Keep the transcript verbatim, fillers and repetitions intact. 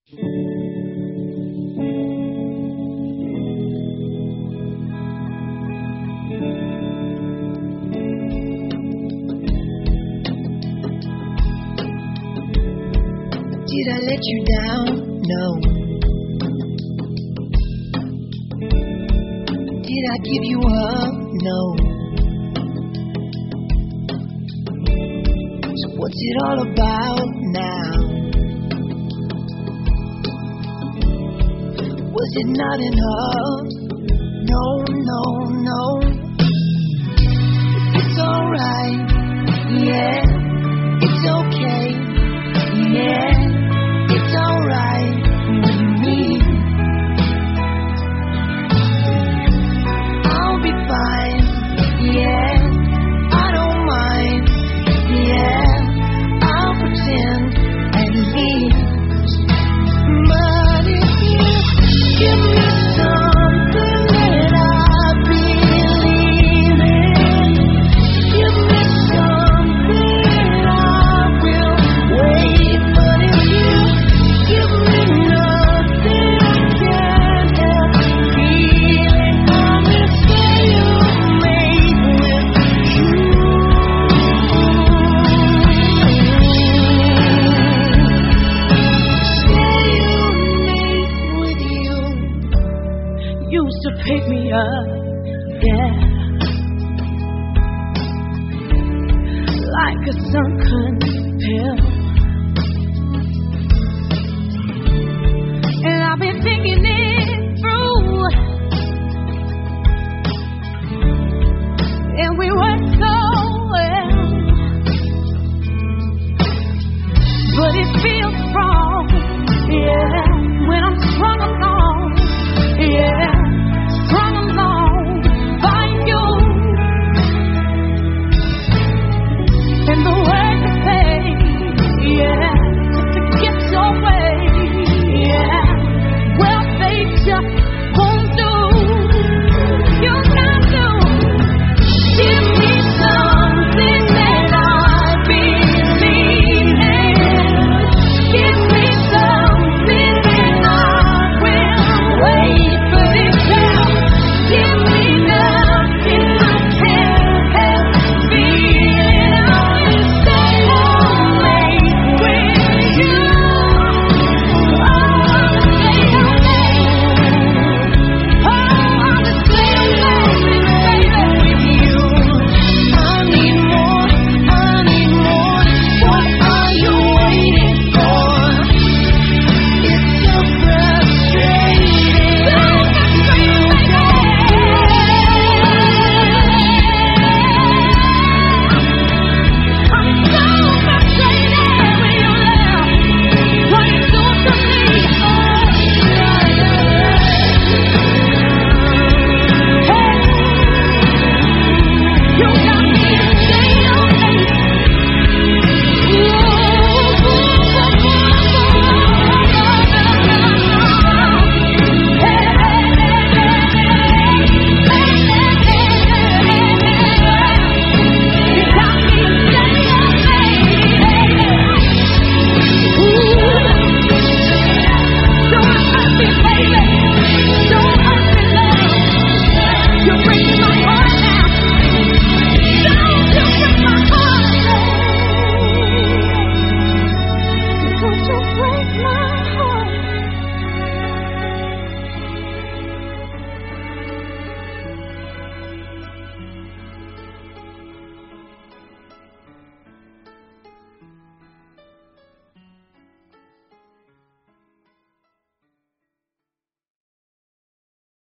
Did I let you down? No. Did I give you up? No. So what's it all about now? Was it not enough? No, no, no. It's alright, yeah. It's okay, yeah. It's alright with me. I'll be fine, yeah. I don't mind, yeah. I'll pretend at least. But if you give me something that I believe in, give me something I will wait. But if you give me nothing, I can't help feeling I'm the stalemate with you. Stalemate with you. Used to pick me up, yeah, like a sunken